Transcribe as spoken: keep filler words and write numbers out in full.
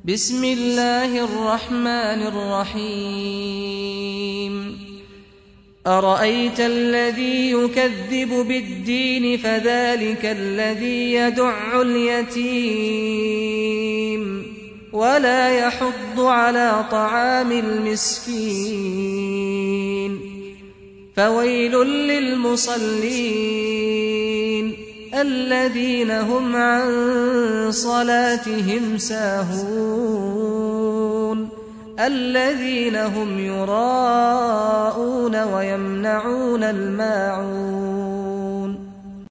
بسم الله الرحمن الرحيم أرأيت الذي يكذب بالدين فذلك الذي يدع اليتيم ولا يحض على طعام المسكين فويل للمصلين الذين هم عن صلاتهم ساهون الذين هم يراءون ويمنعون الماعون